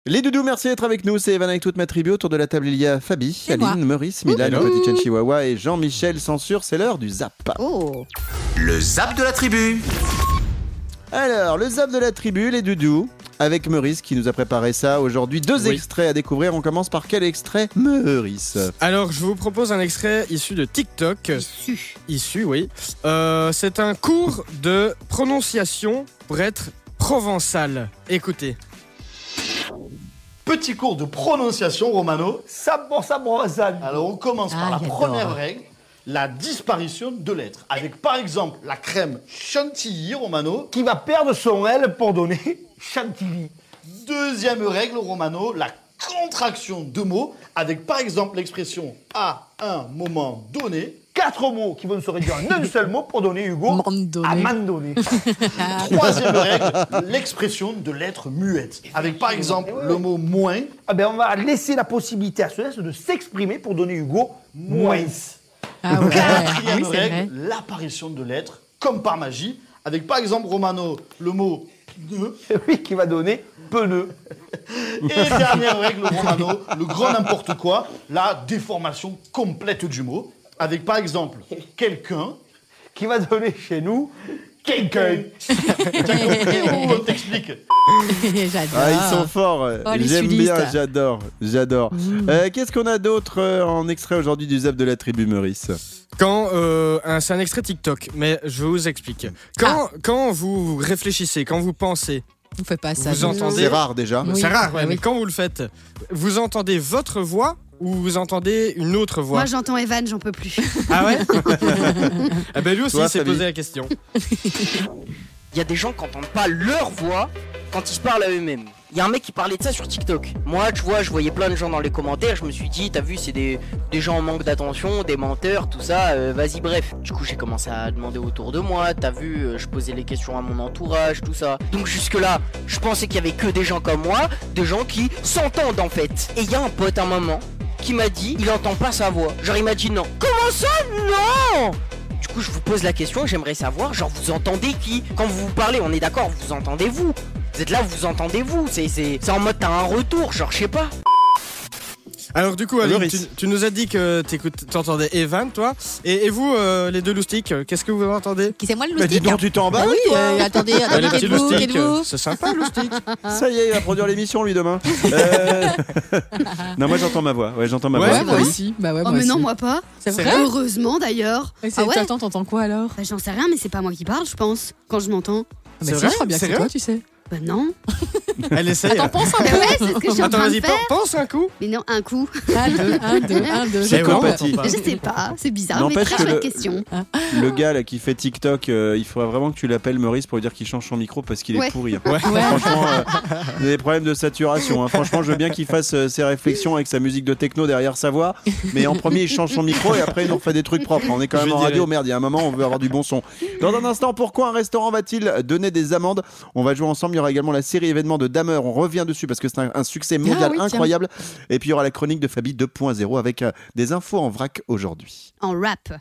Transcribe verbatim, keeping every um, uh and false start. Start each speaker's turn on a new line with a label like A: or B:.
A: Les doudous, merci d'être avec nous. C'est Evan avec toute ma tribu. Autour de la table, il y a Fabi,
B: C'est moi.
A: Aline, Maurice, Milan, le petit Chen Chihuahua et Jean-Michel Censure. C'est l'heure du zap.
B: Oh.
C: Le zap de la tribu.
A: Alors, le zap de la tribu, les doudous, avec Maurice qui nous a préparé ça aujourd'hui. Deux
D: Oui.
A: extraits à découvrir. On commence par quel extrait, Maurice?
D: Alors, je vous propose un extrait issu de TikTok.
B: Issu.
D: Issu, oui. Euh, c'est un cours de prononciation pour être provençal. Écoutez.
E: Petit cours de prononciation, Romano.
F: Sabon, sabon, Hassan.
E: Alors, on commence par
B: Ah,
E: la
B: j'adore.
E: première règle, la disparition de lettres. Avec, par exemple, la crème chantilly, Romano.
F: Qui va perdre son L pour donner chantilly.
E: Deuxième règle, Romano, la contraction de mots. Avec, par exemple, l'expression « à un moment donné ».
F: Quatre mots qui vont se réduire en un seul mot pour donner Hugo.
B: Mandonné.
F: À mandonné.
E: Troisième règle, l'expression de lettres muettes. Avec, par exemple, le mot « moins
F: Ah ben on va laisser la possibilité à ce S de s'exprimer pour donner Hugo moins.
B: Ah ouais.
E: Quatrième
B: Oui, c'est vrai.
E: règle, l'apparition de lettres, comme par magie, avec par exemple, Romano, le mot pneu.
F: Oui, qui va donner pneu.
E: Et dernière règle, Romano, le grand n'importe quoi, la déformation complète du mot, avec par exemple, quelqu'un.
F: Qui va donner chez nous quelqu'un.
E: T'as compris ou on t'explique?
B: J'adore.
A: Ah, ils sont forts.
B: Oh, les
A: J'aime
B: sulistes.
A: bien, j'adore, j'adore. Euh, Qu'est-ce qu'on a d'autre euh, en extrait aujourd'hui du zap de la tribu, Maurice?
D: Quand euh, un- c'est un extrait TikTok, mais je vous explique. Quand, quand vous réfléchissez, quand vous pensez,
B: On fait pas ça.
D: Vous entendez-
A: C'est rare déjà.
B: Oui.
D: c'est rare, ouais,
B: Ah
D: mais
B: oui.
D: quand vous le faites, vous entendez votre voix ou vous entendez une autre voix?
G: Moi j'entends Evan, j'en peux plus.
D: Ah ouais. Ah ben lui aussi
A: Toi,
D: il s'est
A: Fabi.
D: posé la question.
H: Il y a des gens qui n'entendent pas leur voix quand ils se parlent à eux-mêmes. Il y a un mec qui parlait de ça sur TikTok. Moi, tu vois, je voyais plein de gens dans les commentaires. Je me suis dit, t'as vu, c'est des, des gens en manque d'attention, des menteurs, tout ça. euh, Vas-y, bref. Du coup, j'ai commencé à demander autour de moi. T'as vu, euh, je posais les questions à mon entourage, tout ça. Donc, jusque-là, je pensais qu'il y avait que des gens comme moi, des gens qui s'entendent en fait. Et il y a un pote, un moment, qui m'a dit, il entend pas sa voix. Genre, il m'a dit non. Comment ça, non? Du coup, je vous pose la question, j'aimerais savoir, genre, vous entendez qui? Quand vous vous parlez, on est d'accord, vous entendez vous? Vous êtes là, vous entendez vous? C'est, c'est, c'est en mode t'as un retour, genre, je sais pas.
D: Alors du coup, Aline, tu,
A: Maurice.
D: tu nous as dit que t'écoutes- t'entendais Evan, toi. Et, et vous, euh, les deux loustiques, euh, qu'est-ce que vous entendez?
B: Qui c'est moi le
A: Bah dis
B: loustic?
A: donc, tu t'en
B: Bah
A: bats,
B: oui,
A: toi.
B: euh, attendez,
D: Ah,
B: attendez,
D: les petits
B: êtes-vous,
D: loustiques, euh,
B: êtes-vous
D: c'est sympa, loustique.
A: Ça y est, il va produire l'émission lui demain. Euh, non, moi j'entends ma voix. Ouais, j'entends ma
D: Ouais,
A: voix.
B: Ouais, moi aussi. Bah ouais,
G: Oh
B: moi
G: mais non,
B: aussi.
G: moi pas.
B: C'est
D: C'est
B: vrai.
D: vrai
G: Heureusement d'ailleurs.
B: Et c'est-
G: Ah ouais
B: Attends, t'entends quoi alors?
G: Bah, j'en sais rien, mais c'est pas moi qui parle, je pense, quand je m'entends.
B: Ah bah
D: C'est
B: si,
D: vrai
B: je crois bien que c'est
D: Sérieux
B: toi, tu sais.
G: Bah non.
D: Elle essaye.
B: Attends, pense un
G: Bah
B: peu.
G: ouais, c'est ce que je suis en
D: Attends,
G: train de
D: vas-y,
G: faire.
D: pense un coup.
G: Mais non, un coup.
B: Un, deux, un, deux, un, deux.
A: C'est
D: quoi,
A: compatie.
D: on entend
G: Je sais pas, c'est bizarre, mais
A: N'empêche
G: très
A: que
G: chouette
A: le-
G: question.
A: Le gars là qui fait TikTok, euh, il faudrait vraiment que tu l'appelles Maurice pour lui dire qu'il change son micro parce qu'il est
G: Ouais.
A: pourri. hein.
D: Ouais.
A: Franchement, euh, il a des problèmes de saturation. hein. Franchement, je veux bien qu'il fasse euh, ses réflexions avec sa musique de techno derrière sa voix. Mais en premier, il change son micro et après, il nous refait des trucs propres. On est quand
D: Je
A: même en
D: dirais.
A: radio, merde. Il y a un moment, on veut avoir du bon son. Dans un instant, pourquoi un restaurant va-t-il donner des amendes? On va jouer ensemble. Il y aura également la série événement de Damer. On revient dessus parce que c'est un, un succès mondial
B: Ah oui, tiens.
A: incroyable. Et puis, il y aura la chronique de Fabi deux point zéro avec euh, des infos en vrac aujourd'hui.
G: En rap.